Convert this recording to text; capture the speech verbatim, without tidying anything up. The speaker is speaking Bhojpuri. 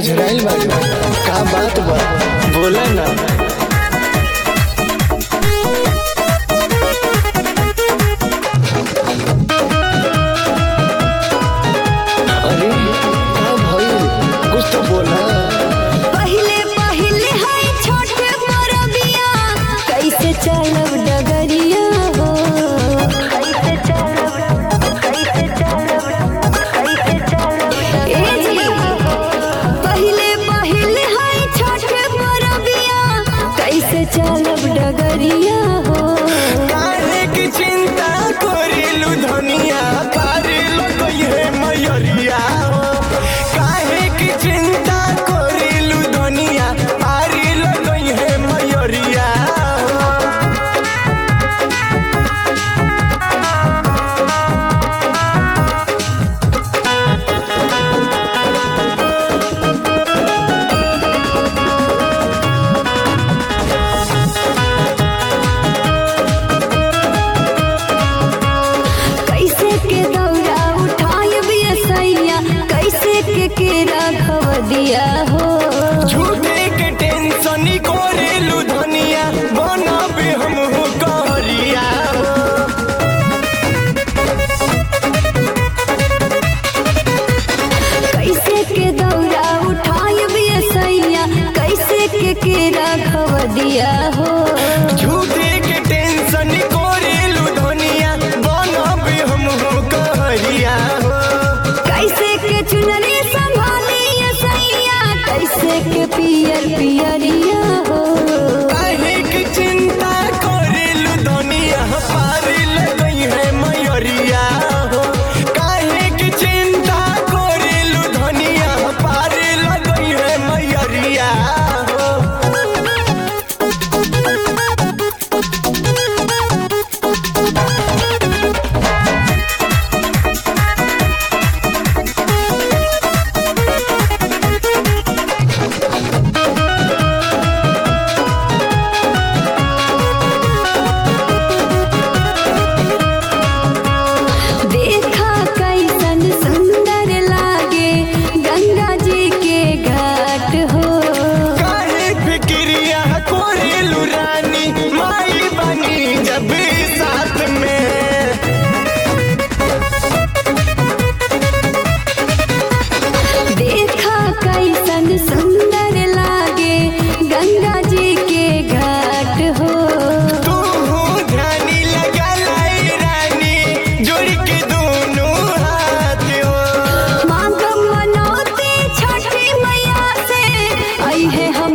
अझराइल बाड़ी का बात बा बोला ना। अरे का भइल कुछ तो बोला। पहिले पहिले है छोट मोरबिया कैसे चलब डगरिया हो कैसे चलब कैसे चलब कैसे चलब ए जी पहिले पहिले है छोट मोरबिया कैसे चलब डगरिया हो। काहे की चिंता करिलु धनिया पारिलो कहिए मयरिया हो। काहे की चिंता करिलु धनिया पारिलो कहिए मयरिया हो। कैसे के दौरा उठाय बियसैया कैसे के केरा खव दिया हो। झूठे के टेंशन करिलु धनिया बनबे हम हो कहरिया हो। कैसे के दौरा उठाय बियसैया कैसे के केरा खव दिया हो। झूठे के टेंशन करिलु धनिया बनबे हम हो कहरिया हो। कैसे के चुनरी संभाली सैया कैसे के पियर पियरिया हो। काहे की चिंता करिलु धनिया पारिल गई है मयरिया हो। काहे की चिंता करिलु धनिया पारिल गई है मयरिया हो। देखा कैसन सुंदर लागे गंगा जी के घाट हो। काहे फिक्रिया करिलु रानी माई बनी जब साथ में। देखा कैसन सुंदर लागे गंगा जी के घाट हो। तू ध्यानी लगा लाई रानी जोड़ के दोनों हाथ हो। मांग मनौती छठी मैया से आई है हम